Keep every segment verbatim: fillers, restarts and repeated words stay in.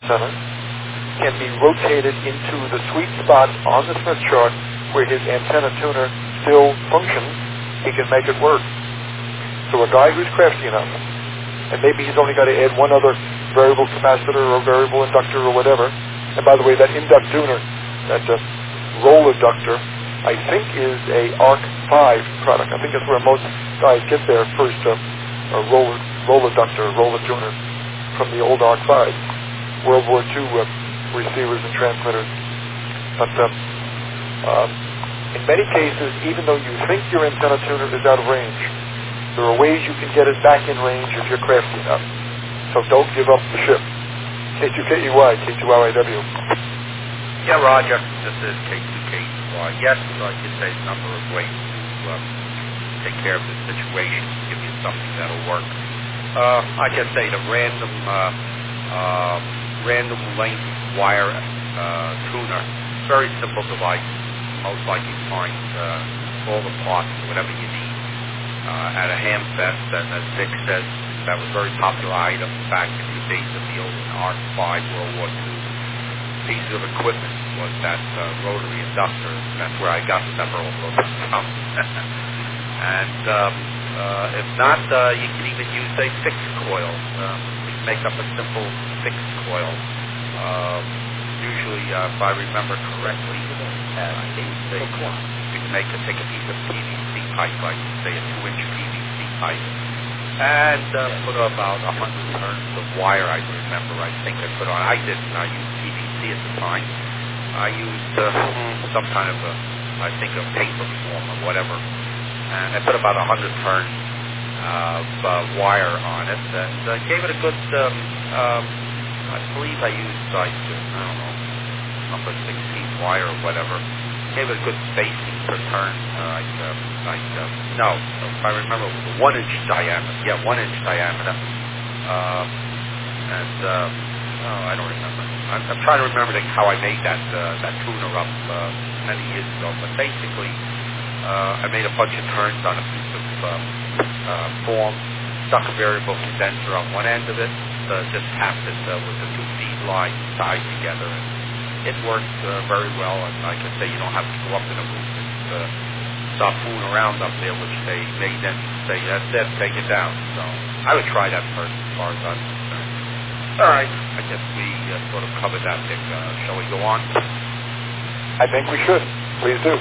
antenna can be rotated into the sweet spot on the Smith chart where his antenna tuner still functions. He can make it work. So a guy who's crafty enough, and maybe he's only got to add one other variable capacitor or variable inductor or whatever. And by the way, that induct tuner, that uh, roller ductor, I think is a Arc five product. I think that's where most guys get their first uh, uh, roller, roller ductor, roller tuner from the old Arc five, World War Two uh, receivers and transmitters. But uh, um, in many cases, even though you think your antenna tuner is out of range, there are ways you can get it back in range if you're crafty enough. So don't give up the ship. K two K E Y, K two R I W. Yeah, Roger. This is K two K E Y. Yes, I could say a number of ways to uh, take care of this situation, give you something that'll work. Uh, I just say the random, uh, uh, random length wire uh, tuner, very simple device. Most likely find uh, all the parts, whatever you need. Uh, at a ham fest, and as Dick says, that was a very popular item back in the days of the old Arc five World War Two piece of equipment was that uh, rotary inductor. That's where I got several of them from. And um, uh, if not, uh, you can even use a fixed coil. Um, you can make up a simple fixed coil. Uh, usually, uh, if I remember correctly, uh, they, they, you can make a, take a piece of P V C pipe, like say a two-inch P V C pipe, and uh, put about a hundred turns of wire. I remember, I think I put on. I didn't. I used P V C at the time. I used uh, some kind of a, I think, a paper form or whatever, and I put about a hundred turns of uh, wire on it, and uh, gave it a good. Um, um, I believe I used like uh, I don't know, number sixteen wire or whatever. Gave it a good spacing per turn. Uh, like, uh, like uh, no, if I remember, it was a one inch diameter. Yeah, one inch diameter. Uh, and uh, oh, I don't remember. I'm, I'm trying to remember the, how I made that uh, that tuner up uh, many years ago. But basically, uh, I made a bunch of turns on a piece of uh, uh, form, stuck a variable condenser on one end of it, uh, just tapped it uh, with the two feed lines tied together. And it worked uh, very well, and like I say, you don't have to go up to the roof and uh, start fooling around up there, which they may then say, that's it, take it down. So I would try that first as far as I'm concerned. All right, I guess we uh, sort of covered that, Dick. Uh, shall we go on? I think we should. Please do.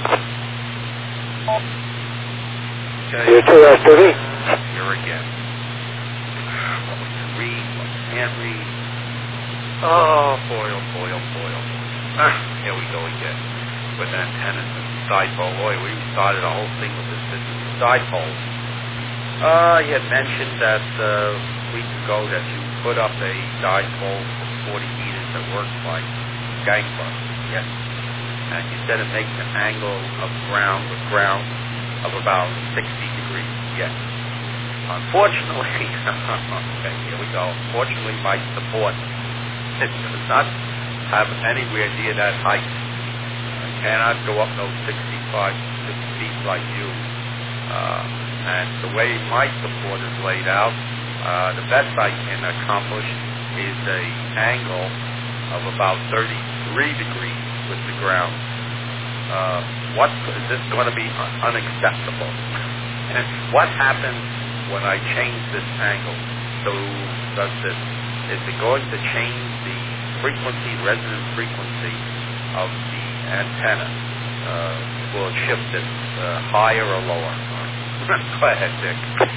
Okay. Here to S T V. Here again. What we can read, what we can't read. Oh, boy, oh, boy, oh, boy, oh, boy. Ah, here we go again with antennas and dipole. Boy, we started a whole thing with this business of dipole. Uh, you had mentioned that uh, a week ago that you put up a dipole for forty meters that works like gangbusters. Yes. And you said it makes an angle of ground with ground of about sixty degrees. Yes. Unfortunately, okay, here we go. Unfortunately, my support system does not have anywhere near that height. I cannot go up those sixty-five feet like you. Uh, and the way my support is laid out, uh, the best I can accomplish is a angle of about thirty-three degrees with the ground. Uh, what is this going to be un- unacceptable? And what happens when I change this angle? So does this, is it going to change the frequency, resonant frequency of the antenna? Uh, will it shift it uh, higher or lower? Go ahead, Dick.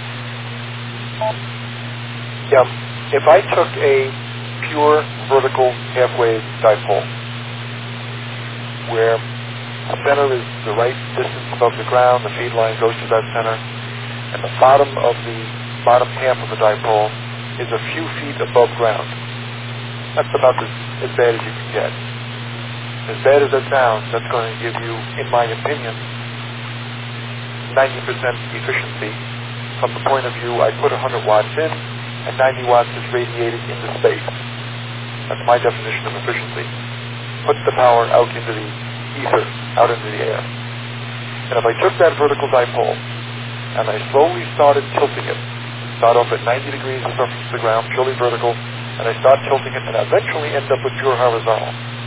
Yeah. If I took a pure vertical half-wave dipole, where the center is the right distance above the ground, the feed line goes to that center, and the bottom of the bottom half of the dipole is a few feet above ground. That's about as, as bad as you can get. As bad as that sounds, that's going to give you, in my opinion, ninety percent efficiency from the point of view I put one hundred watts in and ninety watts is radiated into space. That's my definition of efficiency. Puts the power out into the ether, out into the air. And if I took that vertical dipole and I slowly started tilting it, start off at ninety degrees in reference to the ground, purely vertical, and I start tilting it, and I eventually end up with pure horizontal.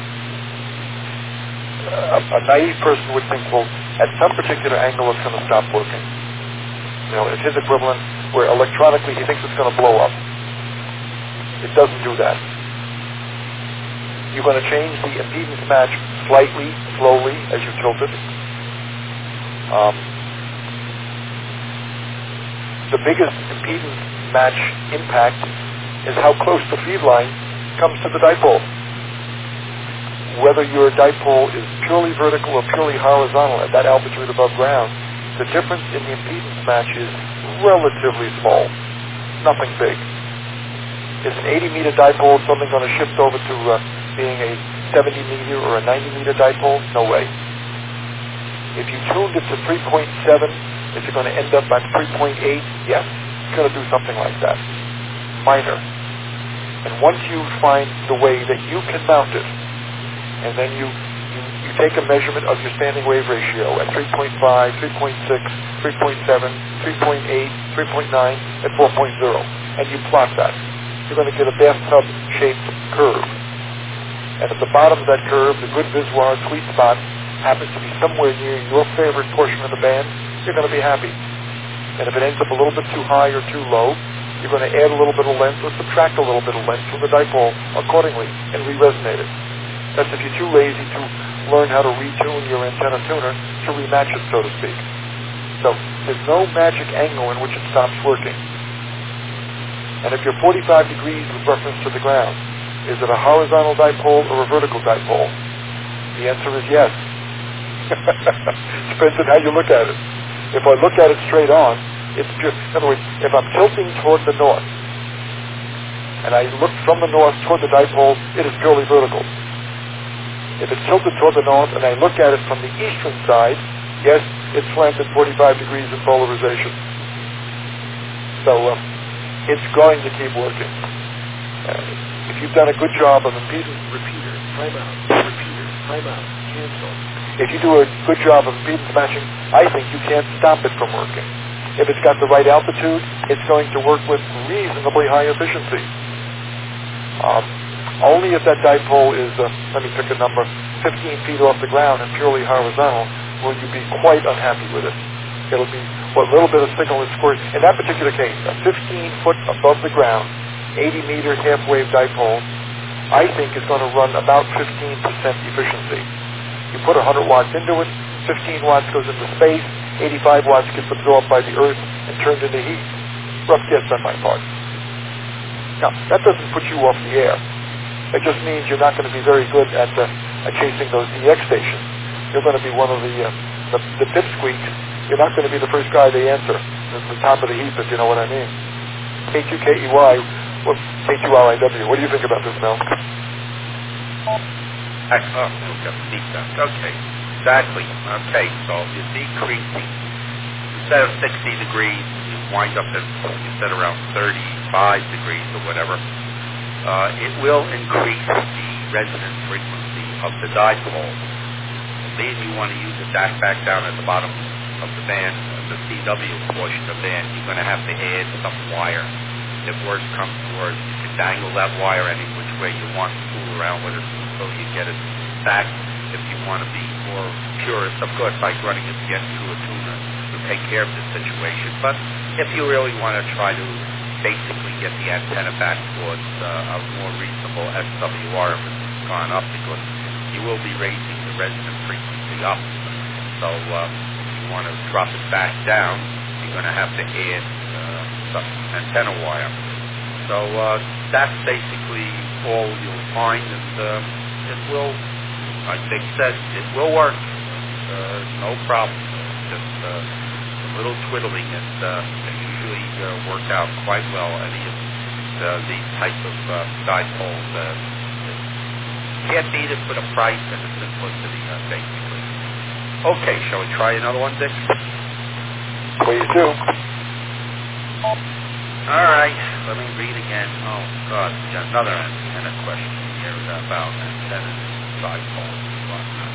A, a naive person would think, well, at some particular angle it's going to stop working. You know, it's his equivalent where electronically he thinks it's going to blow up. It doesn't do that. You're going to change the impedance match slightly, slowly, as you tilt it. Um, the biggest impedance match impact is how close the feed line comes to the dipole. Whether your dipole is purely vertical or purely horizontal at that altitude above ground, the difference in the impedance match is relatively small. Nothing big. Is an eighty meter dipole suddenly going to shift over to uh, being a seventy meter or a ninety meter dipole? No way. If you tuned it to three point seven, is it going to end up at three point eight? Yes, it's going to do something like that. Minor. And once you find the way that you can mount it, and then you, you, you take a measurement of your standing wave ratio at three point five, three point six, three point seven, three point eight, three point nine, and four point oh, and you plot that, you're going to get a bathtub-shaped curve. And at the bottom of that curve, the good Viswar sweet spot happens to be somewhere near your favorite portion of the band, you're going to be happy. And if it ends up a little bit too high or too low, you're going to add a little bit of length or subtract a little bit of length from the dipole accordingly and re-resonate it. That's if you're too lazy to learn how to retune your antenna tuner to rematch it, so to speak. So there's no magic angle in which it stops working. And if you're forty-five degrees with reference to the ground, is it a horizontal dipole or a vertical dipole? The answer is yes. Depends on how you look at it. If I look at it straight on, it's pure. In other words, if I'm tilting toward the north, and I look from the north toward the dipole, it is purely vertical. If it's tilted toward the north, and I look at it from the eastern side, yes, it's slanted forty-five degrees in polarization. So uh, it's going to keep working. Uh, if you've done a good job of impedance, repeater, time out, repeater, time out, cancel. If you do a good job of impedance matching, I think you can't stop it from working. If it's got the right altitude, it's going to work with reasonably high efficiency. Um, only if that dipole is, uh, let me pick a number, fifteen feet off the ground and purely horizontal, will you be quite unhappy with it. It'll be what little bit of signal is scored. In that particular case, a fifteen foot above the ground, eighty meter half-wave dipole, I think is going to run about fifteen percent efficiency. You put one hundred watts into it, fifteen watts goes into space, eighty-five watts gets absorbed by the earth and turned into heat. Rough guess on my part. Now, that doesn't put you off the air. It just means you're not going to be very good at, uh, at chasing those D X stations. You're going to be one of the, uh, the, the pipsqueaks. You're not going to be the first guy they answer. At the top of the heap, if you know what I mean. K two K E Y, well, K two R I W. What do you think about this, Mel? I, oh, okay, exactly. Okay, so you're decreasing. Instead of sixty degrees, you wind up at, you said, around thirty-five degrees or whatever. Uh, it will increase the resonance frequency of the dipole. Then you want to use it back, back down at the bottom of the band, the C W portion of the band. You're going to have to add some wire. If worse comes to worse, you can dangle that wire any which way you want to fool around with it until you get it back. If you want to be more purist, of course, like running it again through a tuner to take care of the situation. But if you really want to try to basically get the antenna back towards uh, a more reasonable S W R if it's gone up, because you will be raising the resonant frequency up. So uh, if you want to drop it back down, you're going to have to add uh, some antenna wire. So uh, that's basically all you'll find, and uh, it will, like Dick said, it will work. Uh, no problem. Just uh, a little twiddling, and uh, they usually uh, work out quite well. Any of uh, these types of uh, dipoles, uh, can't beat it for the price and the simplicity, uh, basically. Okay, shall we try another one, Dick? Please do. All right, let me read again. Oh, God, we got another antenna question here about antennas, dipoles, and whatnot.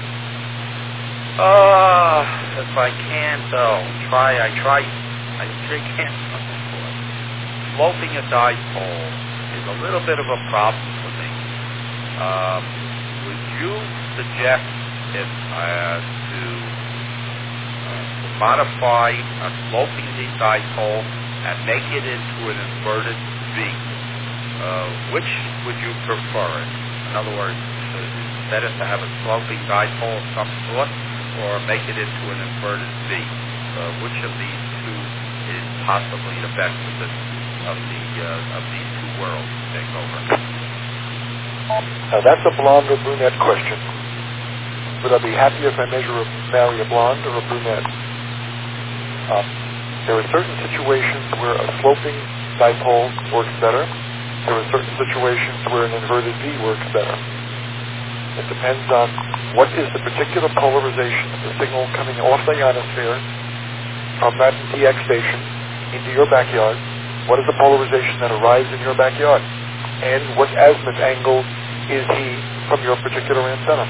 Uh, if I can't, though, try, I try, I sure can't. Sloping a dipole is a little bit of a problem for me. Um, would you suggest if uh, to uh, modify a sloping dipole and make it into an inverted V? Uh, which would you prefer? In other words, is it better to have a sloping dipole of some sort, or make it into an inverted V? Uh, which of these two is possibly the best of, this, of the uh, of these two worlds to take over? Now that's a blonde or brunette question. Would I be happy if I measure a, marry a blonde or a brunette? Uh, there are certain situations where a sloping dipole works better. There are certain situations where an inverted V works better. It depends on what is the particular polarization of the signal coming off the ionosphere from that D X station into your backyard. What is the polarization that arrives in your backyard? And what azimuth angle is he from your particular antenna?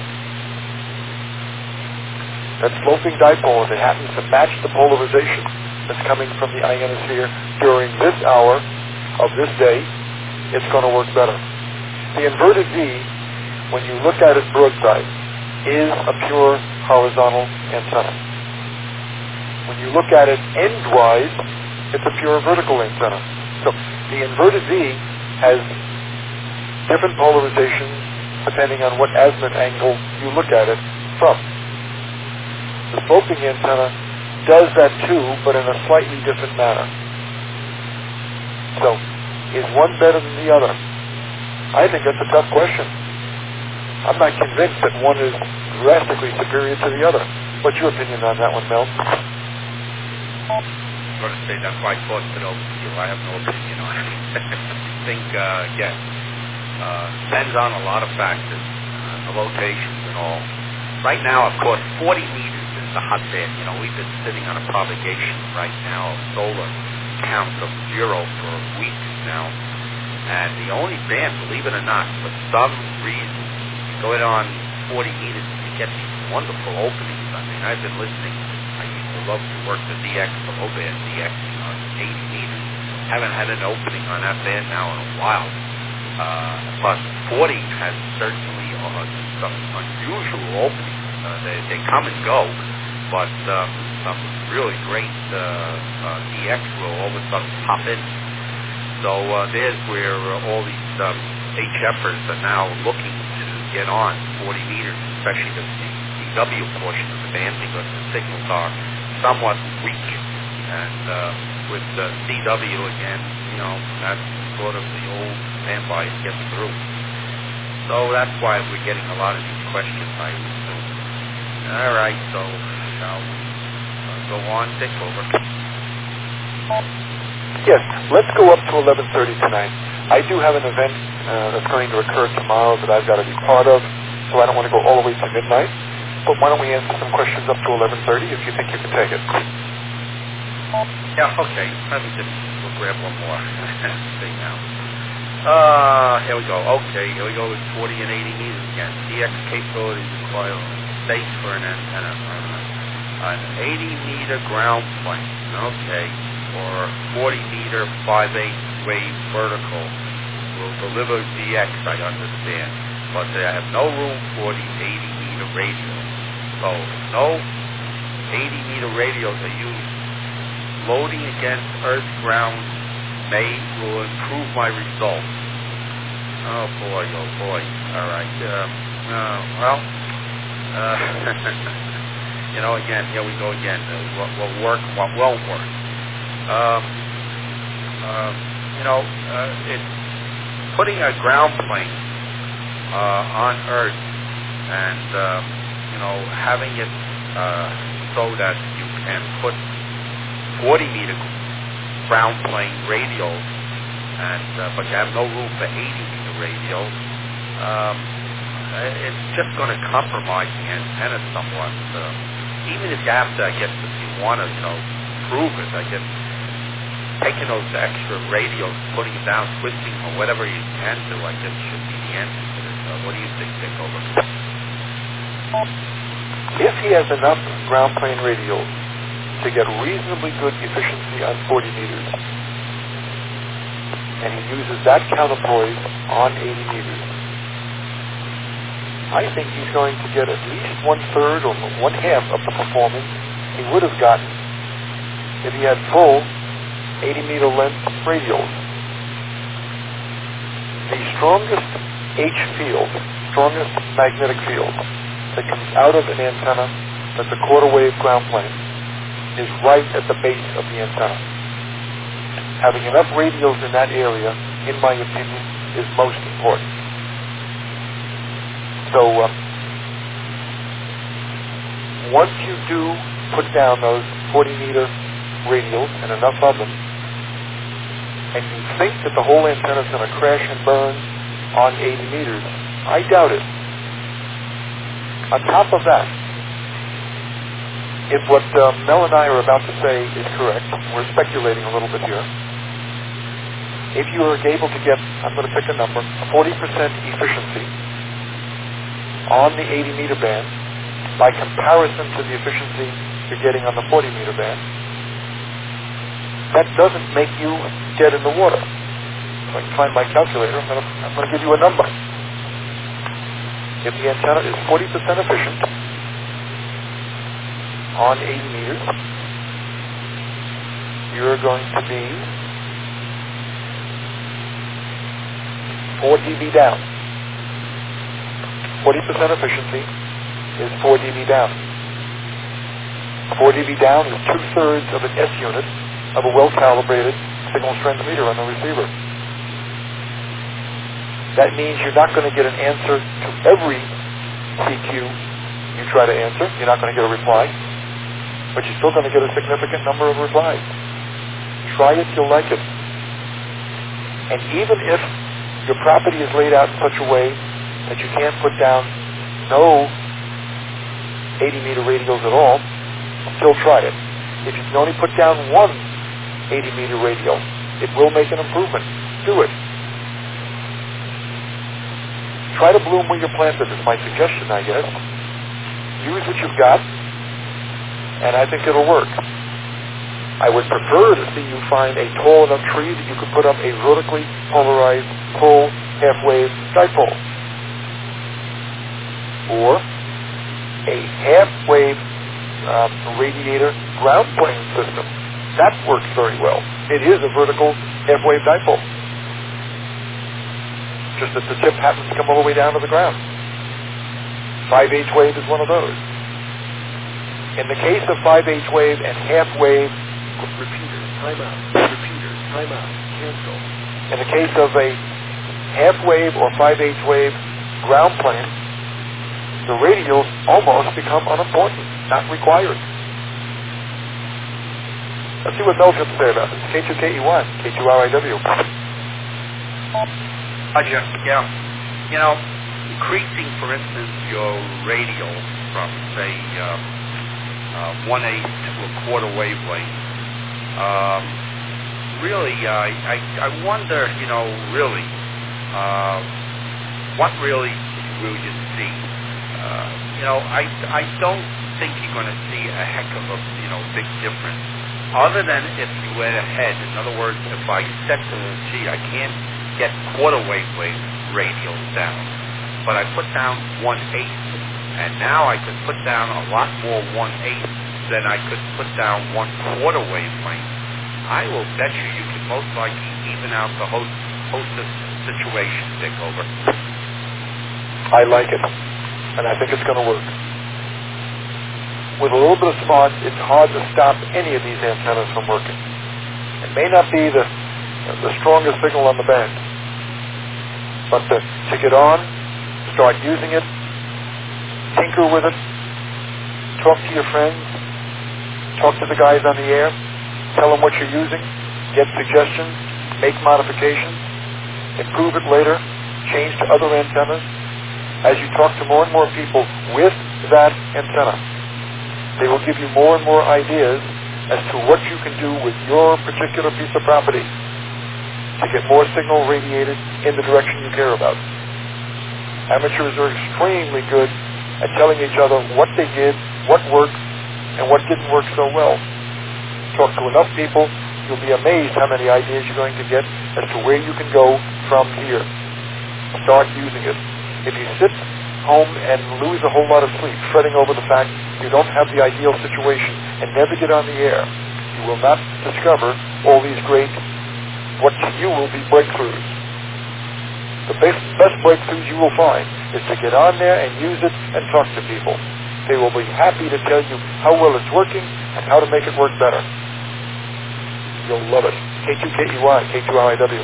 That sloping dipole, if it happens to match the polarization that's coming from the ionosphere during this hour of this day, it's going to work better. The inverted V, when you look at it broadside, is a pure horizontal antenna. When you look at it endwise, it's a pure vertical antenna. So the inverted V has different polarizations depending on what azimuth angle you look at it from. The sloping antenna does that too, but in a slightly different manner. So, is one better than the other? I think that's a tough question. I'm not convinced that one is drastically superior to the other. What's your opinion on that one, Mel? I'm going to say that's why I tossed it over to you. I have no opinion on it. I think, uh, again, uh, depends on a lot of factors, uh, the locations and all. Right now, of course, forty meters is the hot band. You know, we've been sitting on a propagation right now of solar counts of zero for weeks now. And the only band, believe it or not, for some reason, going on forty meters, you get these wonderful openings. I mean, I've been listening. I used to love to work the D X, the low band D X, you know, eighty meters. Haven't had an opening on that band now in a while. Uh, but forty has certainly uh, some unusual openings. Uh, they, they come and go, but uh, some really great uh, uh, D X will all of a sudden pop in. So uh, there's where uh, all these um, HFers are now looking to get on forty meters, especially the C W portion of the band, because the signals are somewhat weak. And uh, with uh, C W, again, you know, that's sort of the old standby is getting through. So that's why we're getting a lot of these questions, I assume. All right, so shall we uh, go on, Dick, over? Yes, let's go up to eleven thirty tonight. I do have an event uh, that's going to occur tomorrow that I've got to be part of, so I don't want to go all the way to midnight. But why don't we answer some questions up to eleven thirty if you think you can take it? Yeah, okay. Let me just we'll grab one more. See now. Uh, here we go. Okay, here we go with forty and eighty meters again. D X capabilities require space for an antenna. Uh, an eighty meter ground plane. Okay. Or forty meter five eighths wave vertical will deliver D X, I understand. But they have no room for the eighty meter radios. So no eighty meter radios are used. Loading against Earth ground may will improve my results. Oh boy, oh boy. All right. Uh, uh, well, uh, you know, again, here we go again. Uh, what will work and what won't work. Um, uh, you know, uh, it's putting a ground plane uh, on Earth and, uh, you know, having it uh, so that you can put forty meter ground plane radios, and uh, but you have no room for eighty meter radios. Um, it's just going to compromise the antenna somewhat. Uh, even if you have to, I guess, if you want to, you know, prove it, I guess, taking those extra radios, putting it down, twisting, or whatever you can do, I guess, should be the answer to this. Uh, what do you think, Dick? Over. If he has enough ground plane radios to get reasonably good efficiency on forty meters, and he uses that counterpoise on eighty meters. I think he's going to get at least one-third or one-half of the performance he would have gotten if he had full eighty-meter length radials. The strongest H field, strongest magnetic field that comes out of an antenna that's a quarter wave ground plane is right at the base of the antenna. Having enough radials in that area, in my opinion, is most important. So uh, once you do put down those forty meter radials, and enough of them, and you think that the whole antenna is going to crash and burn on eighty meters, I doubt it. On top of that, if what uh, Mel and I are about to say is correct, we're speculating a little bit here, if you are able to get, I'm going to pick a number, a forty percent efficiency on the eighty meter band by comparison to the efficiency you're getting on the forty meter band, that doesn't make you dead in the water. If I can find my calculator, I'm going to, I'm going to give you a number. If the antenna is forty percent efficient on eighty meters, you're going to be four D B down. forty percent efficiency is four D B down. four D B down is two-thirds of an S unit of a well-calibrated signal strength meter on the receiver. That means you're not going to get an answer to every C Q you try to answer. You're not going to get a reply, but you're still going to get a significant number of replies. Try it, you'll like it. And even if your property is laid out in such a way that you can't put down no eighty meter radials at all, still try it. If you can only put down one eighty meter radial, it will make an improvement. Do it. Try to bloom where you're planted is my suggestion, I guess. Use what you've got, and I think it'll work. I would prefer to see you find a tall enough tree that you could put up a vertically polarized full half-wave dipole, or a half-wave um, radiator ground plane system. That works very well. It is a vertical half-wave dipole, just that the tip happens to come all the way down to the ground. five H wave is one of those. In the case of five H wave and half-wave, repeaters, time out, repeaters, time out, cancel. In the case of a half-wave or five H wave ground plane, the radials almost become unimportant, not required. Let's see what Mel has to say about this. K two K E one, K two R I W. Roger, yeah. You know, increasing, for instance, your radial from, say, uh, uh, one eighth to a quarter wavelength, um, really, uh, I, I wonder, you know, really, uh, what really will you see? Uh, you know, I, I don't think you're going to see a heck of a, you know, big difference, other than if you went ahead. In other words, if I said to them, gee, I can't get quarter wavelength radials down, but I put down one eighth, and now I could put down a lot more one eighth than I could put down one quarter wavelength. I will bet you you can most likely even out the host, hostess situation, Dick. Over. I like it, and I think it's going to work. With a little bit of smarts, it's hard to stop any of these antennas from working. It may not be the the strongest signal on the band, but to, to get on, start using it, tinker with it, talk to your friends, talk to the guys on the air, tell them what you're using, get suggestions, make modifications, improve it later, change to other antennas. As you talk to more and more people with that antenna, they will give you more and more ideas as to what you can do with your particular piece of property to get more signal radiated in the direction you care about. Amateurs are extremely good at telling each other what they did, what worked, and what didn't work so well. Talk to enough people, you'll be amazed how many ideas you're going to get as to where you can go from here. Start using it. If you sit home and lose a whole lot of sleep, fretting over the fact you don't have the ideal situation and never get on the air, you will not discover all these great, what to you will be breakthroughs. The best, best breakthroughs you will find is to get on there and use it and talk to people. They will be happy to tell you how well it's working and how to make it work better. You'll love it. K two K E Y, K two R I W.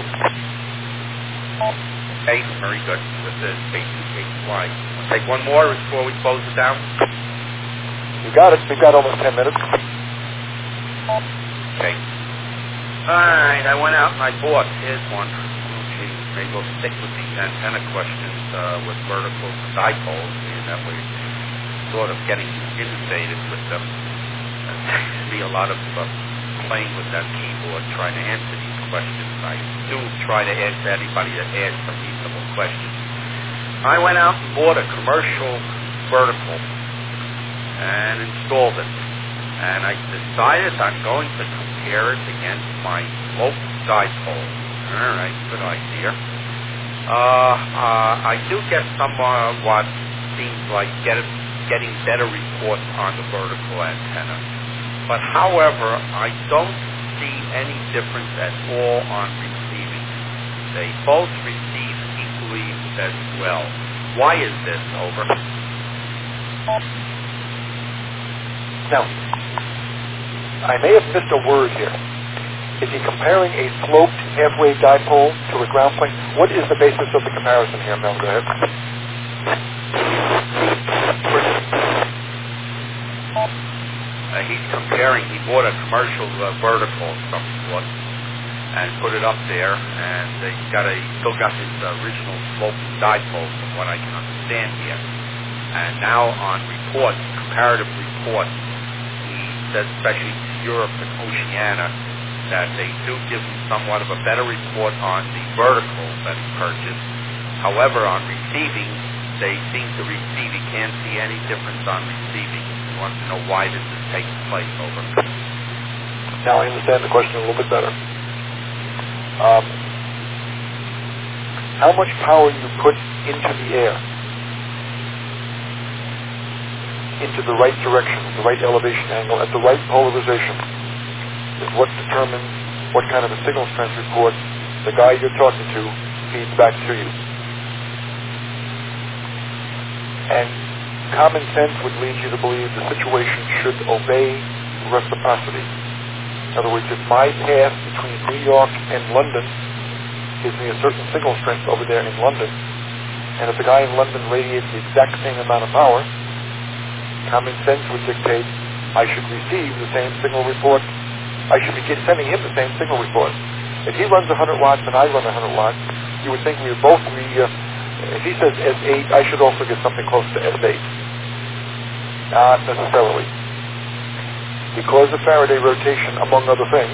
Hey, very good. This is K two K E Y. We'll take one more before we close it down. You got it. We've got almost ten minutes. Okay. All right, I went out and I bought. Here's one. Okay, maybe we'll stick with the antenna questions uh, with vertical dipoles, and that way sort of getting inundated with them. There's be a lot of uh, playing with that keyboard trying to answer these questions. I do try to answer anybody that asks some reasonable questions. I went out and bought a commercial vertical and installed it. And I decided I'm going to compare it against my sloped dipole. All right, good idea. Uh, uh, I do get some uh, what seems like get it, getting better reports on the vertical antenna. But however, I don't see any difference at all on receiving. They both receive equally as well. Why is this? Over. Now, I may have missed a word here. Is he comparing a sloped half-wave dipole to a ground plane? What is the basis of the comparison here, Mel? Go ahead. Uh, he's comparing, he bought a commercial uh, vertical of some sort and put it up there, and uh, he's got a, still got his uh, original sloped dipole from what I can understand here. And now on reports, comparative reports, he says, especially Europe and Oceania, that they do give him somewhat of a better report on the vertical that he purchased. However, on receiving, they seem to receive. He can't see any difference on receiving. He wants to know why this is taking place. Over. Now I understand the question a little bit better. Um, how much power you put into the air, into the right direction, the right elevation angle, at the right polarization, is what determines what kind of a signal strength report the guy you're talking to feeds back to you. And common sense would lead you to believe the situation should obey reciprocity. In other words, if my path between New York and London gives me a certain signal strength over there in London, and if the guy in London radiates the exact same amount of power, common sense would dictate I should receive the same signal report. I should be sending him the same signal report. If he runs one hundred watts and I run one hundred watts, you would think we would both be, uh, if he says S eight, I should also get something close to S eight. Not necessarily. Because of Faraday rotation, among other things,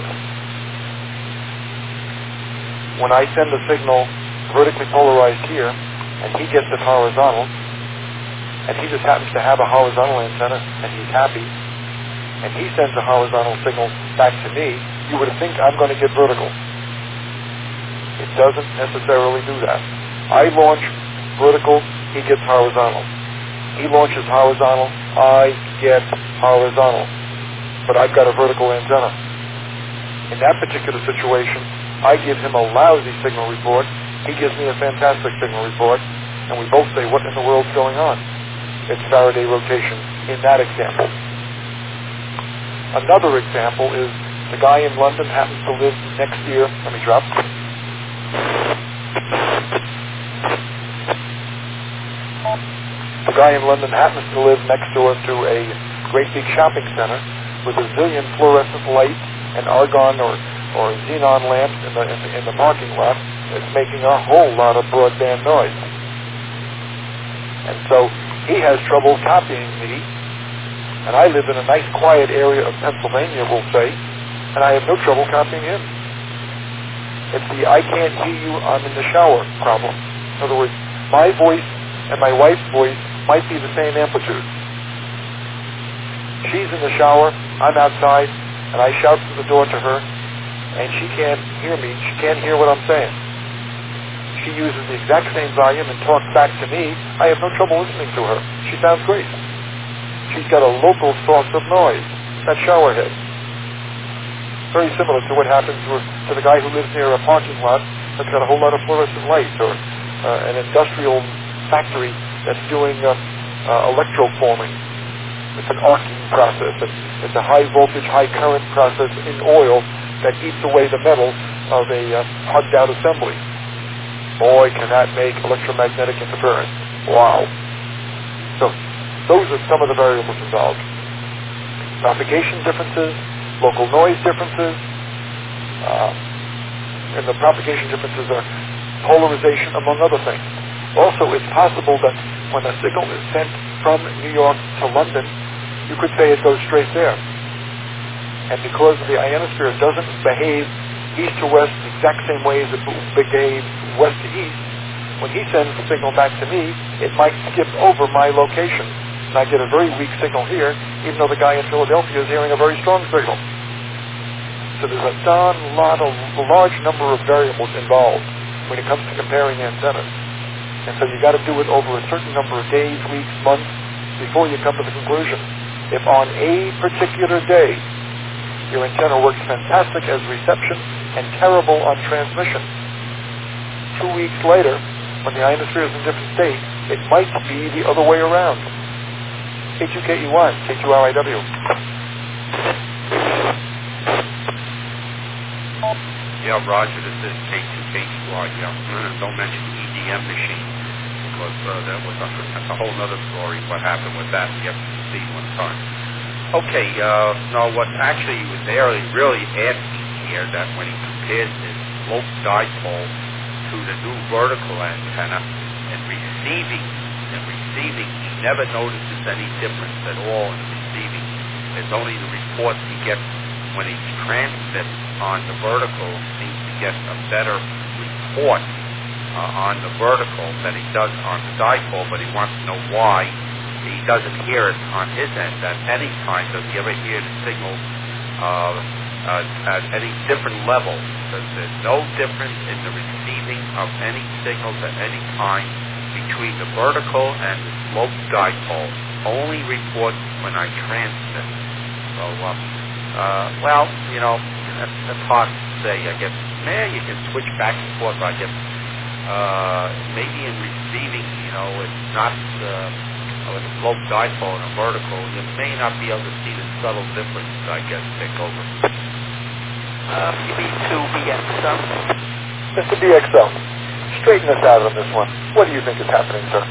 when I send a signal vertically polarized here, and he gets it horizontal, and he just happens to have a horizontal antenna, and he's happy, and he sends a horizontal signal back to me, you would think I'm going to get vertical. It doesn't necessarily do that. I launch vertical, he gets horizontal. He launches horizontal, I get horizontal. But I've got a vertical antenna. In that particular situation, I give him a lousy signal report, he gives me a fantastic signal report, and we both say, what in the world's going on? It's Faraday rotation in that example. Another example is the guy in London happens to live next year. Let me drop. The guy in London happens to live next door to a great big shopping center with a zillion fluorescent lights and argon or, or xenon lamps in the, in the in the parking lot. It's making a whole lot of broadband noise. And so he has trouble copying me, and I live in a nice quiet area of Pennsylvania, we'll say, and I have no trouble copying him. It's the I can't hear you, I'm in the shower problem. In other words, my voice and my wife's voice might be the same amplitude. She's in the shower, I'm outside, and I shout from the door to her, and she can't hear me. She can't hear what I'm saying. She uses the exact same volume and talks back to me. I have no trouble listening to her. She sounds great. She's got a local source of noise, that shower head. Very similar to what happens with, to the guy who lives near a parking lot that's got a whole lot of fluorescent lights, or uh, an industrial factory that's doing uh, uh, electroforming. It's an arcing process. It's, it's a high voltage, high current process in oil that eats away the metal of a uh, hugged out assembly. Boy, can that make electromagnetic interference. Wow. So, those are some of the variables involved. Propagation differences, local noise differences, uh, and the propagation differences are polarization, among other things. Also, it's possible that when a signal is sent from New York to London, you could say it goes straight there. And because the ionosphere doesn't behave east to west the exact same way as it behaves west to east, when he sends the signal back to me, it might skip over my location. And I get a very weak signal here, even though the guy in Philadelphia is hearing a very strong signal. So there's a darn lot of, a large number of variables involved when it comes to comparing antennas. And so you got to do it over a certain number of days, weeks, months, before you come to the conclusion. If on a particular day your antenna works fantastic as reception and terrible on transmission, two weeks later, when the ionosphere is in a different state, it might be the other way around. K two K E Y, K two R I W. Yeah, Roger, this is K two K E Y. Yeah, don't mention the E D M machine, because uh, that was a, that's a whole other story, what happened with that. We have to see one time. Okay, uh, no, what actually was there, he really asking here that when he compares his sloped dipole to the new vertical antenna and receiving, and receiving, he never notices any difference at all in receiving. There's only the reports he gets when he transmits on the vertical, seems to get a better report uh, on the vertical than he does on the dipole, but he wants to know why he doesn't hear it on his end at any time. Does he ever hear the signal uh, uh, at any different level? Because there's no difference in the receiving of any signals at any time between the vertical and the sloped dipole. Only reports when I transmit. So, uh, uh, well, you know, that's, that's hard to say. I guess, man, you can switch back and forth. I guess uh, maybe in receiving, you know, it's not uh, with a sloped dipole and a vertical, you may not be able to see the subtle difference, I guess, take over. Uh, you mean two B X L? Mister B X L, straighten us out on this one. What do you think is happening, sir?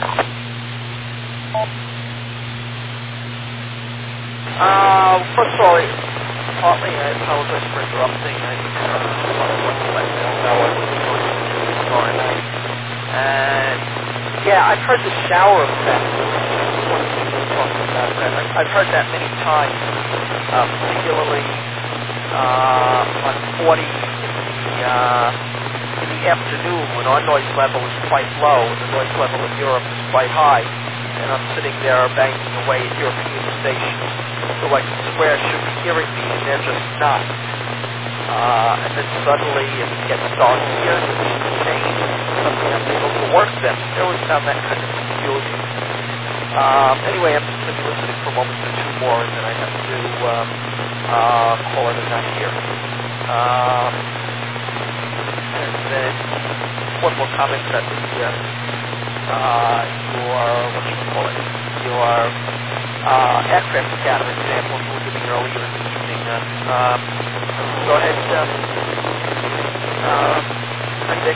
Uh, first of all, partly I apologize for interrupting. I uh, let Bill know I was going to tomorrow night. And, yeah, I've heard the shower effect. About that. I've heard that many times, uh, particularly uh, on forty in the, uh, in the afternoon when our noise level is quite low and the noise level in Europe is quite high, and I'm sitting there banging away at European stations who I can swear should be hearing me, and they're just not. Uh, and then suddenly it gets dark here, the machine change, and suddenly I'm able to work them. I always found that kind of confusing. Um, anyway, I'm just going to be listening for a moment or two more, and then I have to um, uh, call it a night here. Um, and then one more comment that the, uh, uh, your, what should we call it, your uh, aircraft scatter example you were giving earlier in the evening. Uh, um, go ahead, uh, uh, Dick.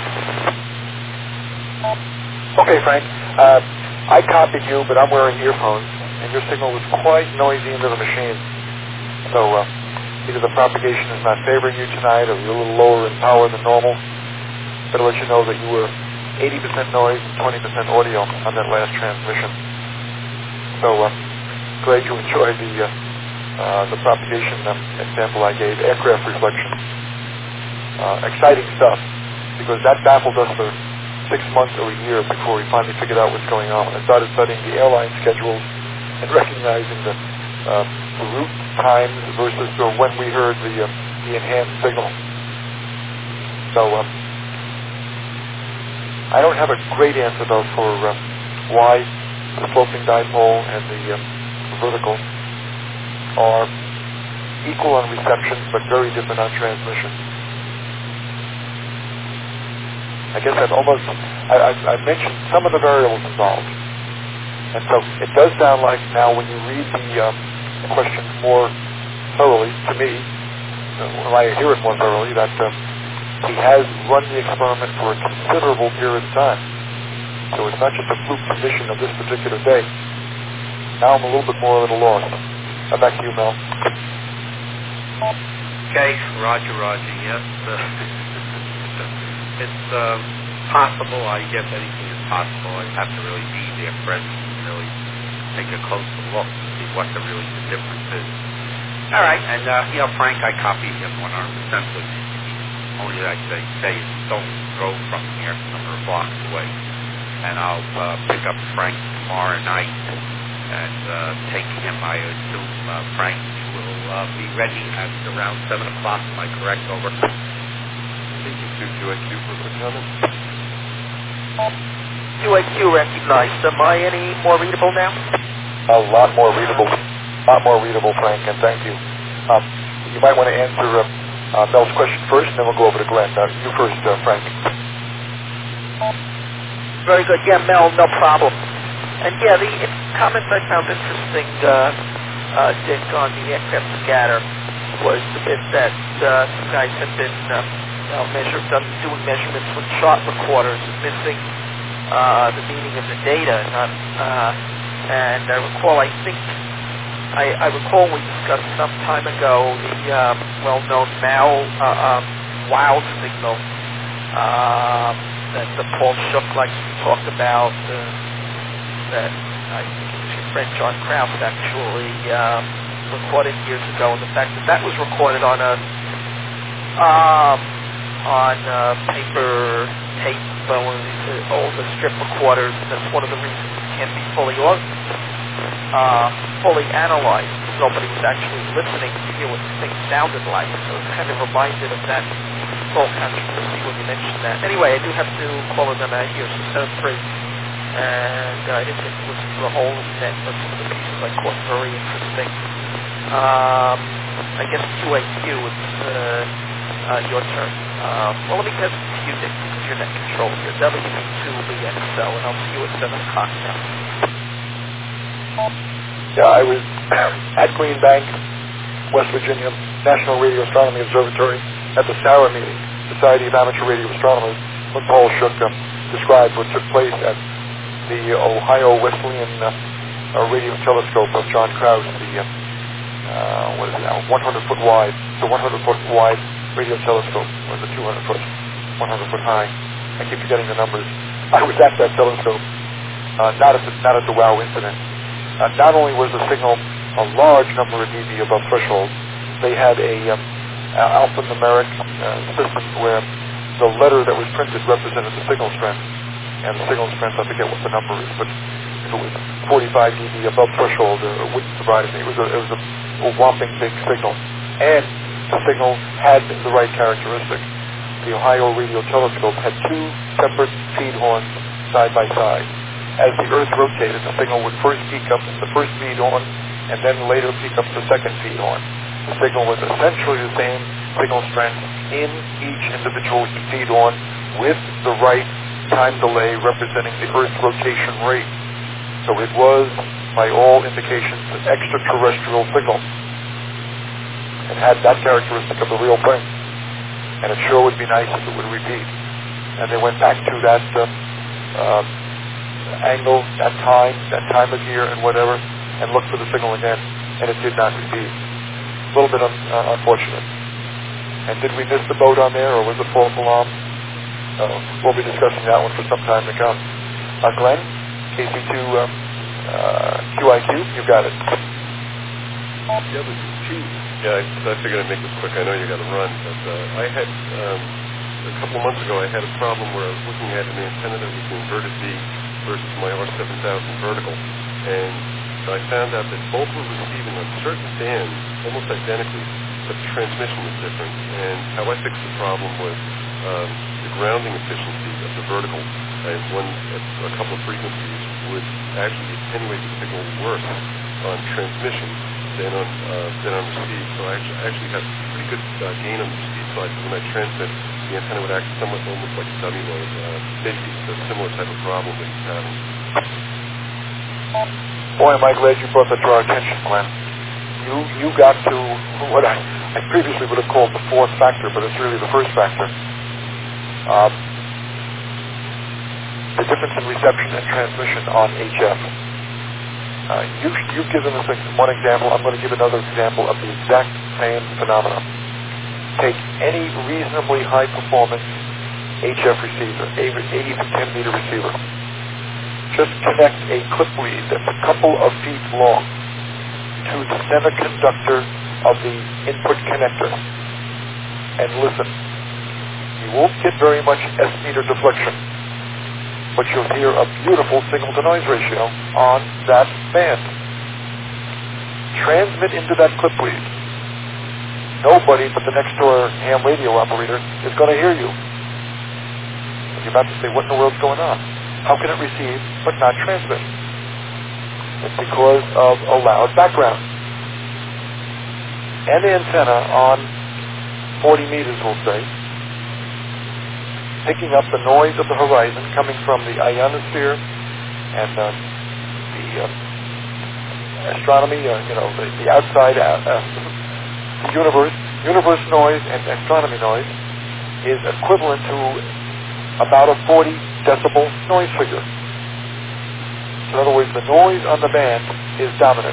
Okay, Frank. Uh, I copied you, but I'm wearing earphones, and your signal was quite noisy into the machine. So uh, either the propagation is not favoring you tonight, or you're a little lower in power than normal. Better let you know that you were eighty percent noise and twenty percent audio on that last transmission. So uh, glad you enjoyed the uh, uh, the propagation uh, example I gave, aircraft reflection. Uh, exciting stuff, because that baffled us for six months or a year before we finally figured out what's going on. I started studying the airline schedules and recognizing the, uh, the route times versus uh, when we heard the, uh, the enhanced signal. So um, I don't have a great answer, though, for um, why the sloping dipole and the um, vertical are equal on reception but very different on transmission. I guess I've almost, I, I've, I've mentioned some of the variables involved. And so it does sound like now when you read the um, question more thoroughly, to me, when I hear it more thoroughly, that um, he has run the experiment for a considerable period of time. So it's not just a fluke condition of this particular day. Now I'm a little bit more at a loss. Uh, back to you, Mel. Okay, Roger, Roger, yes. Uh, it's uh, possible. I guess anything is possible. I have to really be there present and really take a closer look to see what the really the difference is. All right, and uh, you know, Frank, I copied him one hundred percent, but only I say, say don't go from here a number of blocks away. And I'll uh, pick up Frank tomorrow night and uh, take him. I assume uh, Frank will uh, be ready at around seven o'clock. Am I correct? Over. Thank you to Q I Q for the comment. Q I Q recognized. Am I any more readable now? A lot more readable. A lot more readable, Frank, and thank you. Um, you might want to answer uh, uh, Mel's question first, and then we'll go over to Glenn. Uh, you first, uh, Frank. Very good. Yeah, Mel, no problem. And yeah, the it, comments I found interesting, uh, uh, Dick, on the aircraft scatter was the bit that uh, some guys had been uh, you know, measured, done, doing measurements with chart recorders, missing uh, the meaning of the data. Not, uh, and I recall, I think, I, I recall we discussed some time ago the uh, well-known Mao uh, um, wow signal. Uh, that the Paul Shook likes to talk about, uh, that I think it was your friend John Krause actually um, recorded years ago, and the fact that that was recorded on a um, on a paper tape, uh, one of these uh, older strip recorders. That's one of the reasons it can't be fully or, uh, fully analyzed. Nobody was actually listening to hear what the thing sounded like, so it kind of reminded of that whole controversy when you mentioned that. Anyway, I do have to call it on out here, so seven three. And uh, I didn't get to listen to the whole event, but some of the pieces I caught very interesting. Um, I guess Q A Q, it's uh, uh, your turn. Uh, well, let me pass it to you, Dick, because you're net control here. W B two will be X L, and I'll see you at seven o'clock now. Yeah, I was at Green Bank, West Virginia, National Radio Astronomy Observatory, at the SARA meeting, Society of Amateur Radio Astronomers, when Paul Shook um, described what took place at the Ohio Wesleyan uh, uh, Radio Telescope of John Krause, the uh, uh, what is it now, one hundred foot wide, the one hundred foot wide radio telescope, or the two hundred foot, one hundred foot high. I keep forgetting the numbers. I was at that telescope, uh, not at the not at the WOW incident. Uh, not only was the signal a large number of dB above threshold, they had a um, Uh, alphanumeric uh, system where the letter that was printed represented the signal strength, and the signal strength, I forget what the number is, but if it was forty-five dB above threshold, uh, it wouldn't surprise me. It was a, it was a, a whopping big signal, and the signal had the right characteristic. The Ohio Radio Telescope had two separate feed horns side by side. As the Earth rotated, the signal would first peak up the first feed horn, and then later peak up the second feed horn. The signal was essentially the same signal strength in each individual feed horn with the right time delay representing the Earth's rotation rate. So it was, by all indications, an extraterrestrial signal. It had that characteristic of the real thing. And it sure would be nice if it would repeat. And they went back to that uh, uh, angle, that time, that time of year and whatever, and looked for the signal again. And it did not repeat. A little bit un, uh, unfortunate. And did we miss the boat on there, or was it false alarm? Uh, we'll be discussing that one for some time to come. Uh, Glenn, K C two um, uh, Q I Q, you got it. Yeah, this is Pete. Yeah, I, I figured I'd make this quick. I know you got to run, but uh, I had um, a couple of months ago. I had a problem where I was looking at an antenna that was the inverted V versus my R seven thousand vertical, and I found out that both were receiving on certain bands almost identically, but the transmission was different. And how I fixed the problem was um, the grounding efficiency of the vertical at one at a couple of frequencies would actually attenuate the signal worse on transmission than on uh, than on receive. So I actually, actually have pretty good uh, gain on the receive side. So when I transmit, the antenna would act somewhat almost like a dummy mode. Uh, maybe it's a similar type of problem that he's having. Boy, am I glad you brought that to our attention, Glenn. You you got to what I, I previously would have called the fourth factor, but it's really the first factor. Um, the difference in reception and transmission on H F. Uh, you, you've given us one example. I'm going to give another example of the exact same phenomenon. Take any reasonably high-performance H F receiver, eighty to ten meter receiver. Just connect a clip lead that's a couple of feet long to the semiconductor of the input connector and listen. You won't get very much S-meter deflection, but you'll hear a beautiful signal-to-noise ratio on that band. Transmit into that clip lead. Nobody but the next-door ham radio operator is going to hear you. You're about to say, what in the world's going on? How can it receive but not transmit? It's because of a loud background. An antenna on forty meters, we'll say, picking up the noise of the horizon coming from the ionosphere and uh, the uh, astronomy, uh, you know, the, the outside uh, uh, the universe, universe noise and astronomy noise is equivalent to about a forty decibel noise figure. So in other words, the noise on the band is dominant.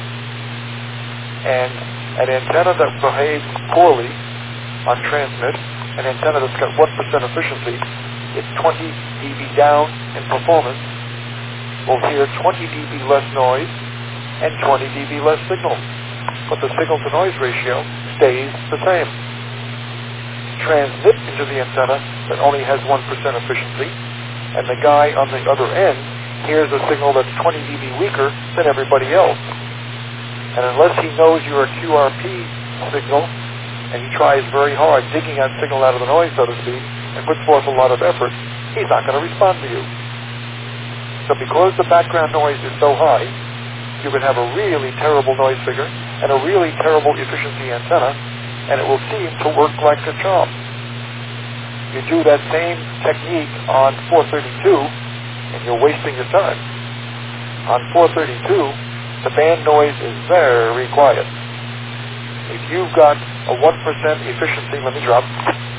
And an antenna that behaves poorly on transmit, an antenna that's got one percent efficiency, it's twenty decibels down in performance, will hear twenty decibels less noise and twenty decibels less signal. But the signal-to-noise ratio stays the same. Transmit into the antenna that only has one percent efficiency, and the guy on the other end hears a signal that's twenty decibels weaker than everybody else. And unless he knows you're a Q R P signal, and he tries very hard digging that signal out of the noise, so to speak, and puts forth a lot of effort, he's not going to respond to you. So because the background noise is so high, you can have a really terrible noise figure and a really terrible efficiency antenna, and it will seem to work like a charm. You do that same technique on four thirty-two, and you're wasting your time. On four thirty-two, the band noise is very quiet. If you've got a one percent efficiency, let me drop.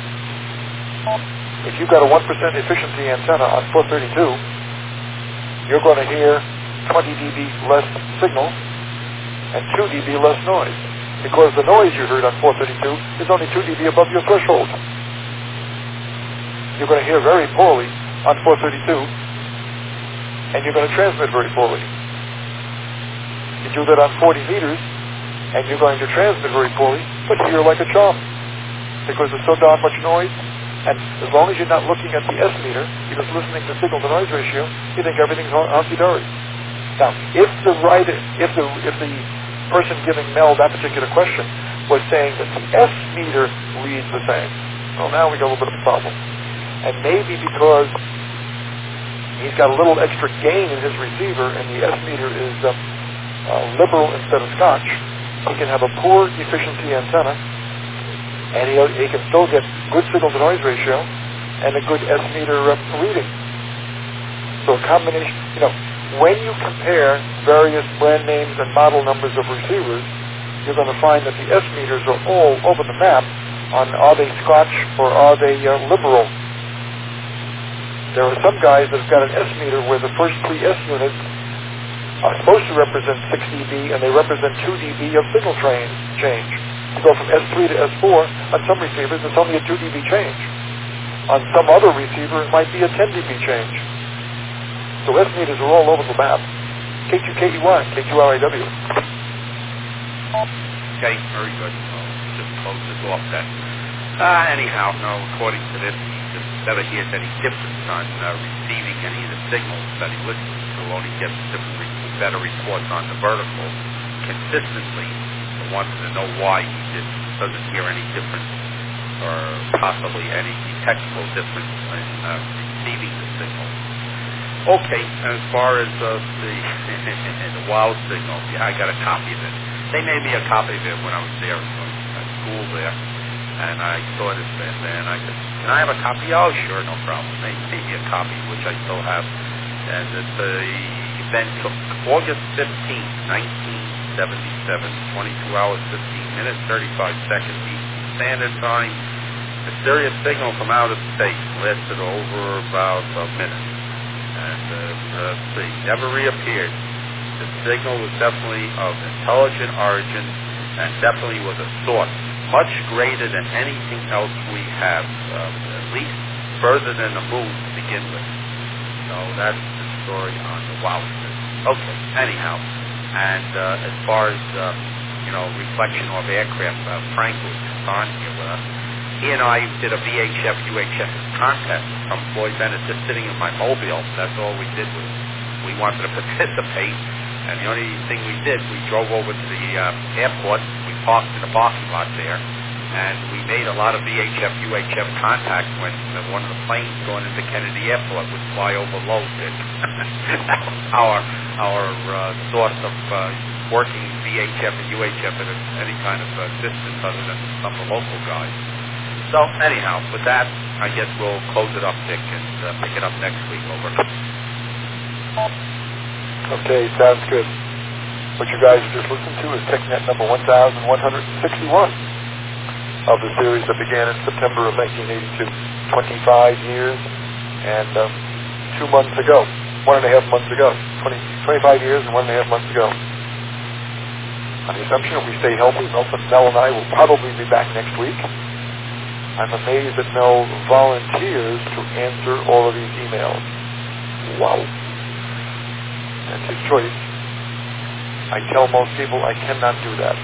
If you've got a one percent efficiency antenna on four thirty-two, you're going to hear twenty decibels less signal and two decibels less noise, because the noise you heard on four thirty-two is only two decibels above your threshold. You're going to hear very poorly on four thirty-two, and you're going to transmit very poorly. You do that on forty meters, and you're going to transmit very poorly, but hear like a charm, because there's so darn much noise, and as long as you're not looking at the S-meter, you're just listening to signal-to-noise ratio, you think everything's hunky-dory. Now, if the writer, if the if the person giving Mel that particular question was saying that the S-meter reads the same, well, now we got a little bit of a problem. And maybe because he's got a little extra gain in his receiver and the S-meter is uh, uh, liberal instead of Scotch, he can have a poor efficiency antenna, and he, he can still get good signal-to-noise ratio and a good S-meter uh, reading. So a combination, you know, when you compare various brand names and model numbers of receivers, you're going to find that the S-meters are all over the map on are they Scotch or are they uh, liberal. There are some guys that have got an S-meter where the first three S units are supposed to represent six decibels, and they represent two decibels of signal train change. You go from S three to S four, on some receivers, it's only a two decibel change. On some other receiver, it might be a ten decibel change. So S-meters are all over the map. K two K E Y, K two R A W. Okay, very good. I'll just close this off then. Uh, anyhow, no, according to this, never hears any difference on uh, receiving any of the signals that he listens to. Only gets different, re- better reports on the vertical consistently. I wanted to know why he did, doesn't hear any difference or possibly any detectable difference in uh, receiving the signal. Okay, as far as uh, the the wow signal, yeah, I got a copy of it. They made me a copy of it when I was there at school there, and I saw this and I said, "Can I have a copy?" Oh, sure, no problem. They made me a copy, which I still have, and it, the event took August fifteenth, nineteen seventy-seven, twenty-two hours, fifteen minutes, thirty-five seconds Eastern Standard Time. Mysterious signal from outer space lasted over about a minute. And uh, uh, see, never reappeared. The signal was definitely of intelligent origin and definitely was a source much greater than anything else we have, uh, at least further than the moon to begin with. So that's the story on the wow signal. Okay, anyhow. And uh, as far as, uh, you know, reflection of aircraft, uh, Frank was on here with us. He and I did a V H F U H F contest from Floyd Bennett, just sitting in my mobile. That's all we did was we wanted to participate. And the only thing we did, we drove over to the uh, airport. We parked in the parking lot there. And we made a lot of V H F U H F contact when uh, one of the planes going into Kennedy Airport would fly over low. our our uh, source of uh, working V H F and U H F at any kind of uh, distance other than some of the local guys. So anyhow, with that, I guess we'll close it up, Dick, and uh, pick it up next week. Over. Okay, sounds good. What you guys just listened to is TechNet number one thousand one hundred sixty-one of the series that began in September of nineteen eighty-two. twenty-five years and um, two months ago. One and a half months ago. twenty, twenty-five years and one and a half months ago. On the assumption that we stay healthy, Mel and I will probably be back next week. I'm amazed that Mel volunteers to answer all of these emails. Wow. That's his choice. I tell most people I cannot do that.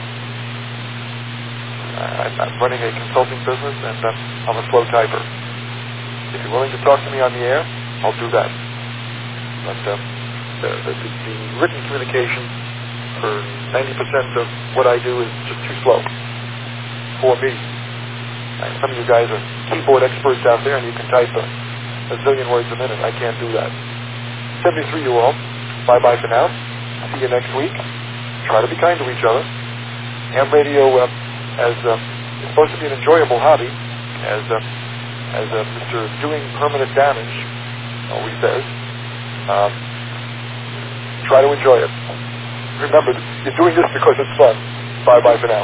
I'm, I'm running a consulting business and uh, I'm a slow typer. If you're willing to talk to me on the air, I'll do that. But uh, the, the, the written communication for ninety percent of what I do is just too slow for me. Some of you guys are keyboard experts out there, and you can type a, a zillion words a minute. I can't do that. seventy-three, you all. Bye-bye for now. See you next week. Try to be kind to each other. Ham radio uh, as, uh, is supposed to be an enjoyable hobby, as uh, as uh, Mister Doing Permanent Damage always says. Um, try to enjoy it. Remember, you're doing this because it's fun. Bye-bye for now.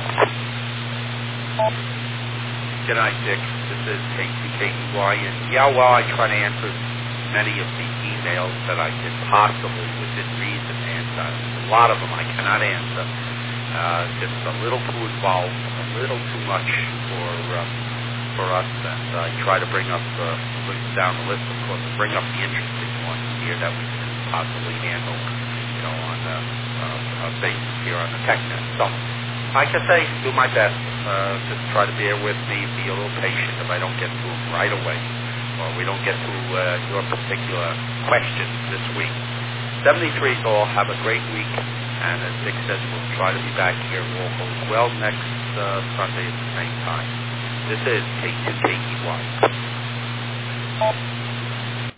Good night, Dick. This is K T K E Y, and yeah, well, I try to answer many of the emails that I can possibly, within reason, and uh, a lot of them I cannot answer. Uh, it's a little too involved, a little too much for uh, for us, and I try to bring up uh, down the list, of course, bring up the interesting ones here that we can possibly handle, you know, on a, a, a basis here on the TechNet. So, like I say, do my best. Uh, just try to bear with me, be a little patient if I don't get to them right away, or we don't get to uh, your particular questions this week. seventy-three all, have a great week, and as Dick says, we'll try to be back here all goes well next uh, Sunday at the same time. This is K two K E Y.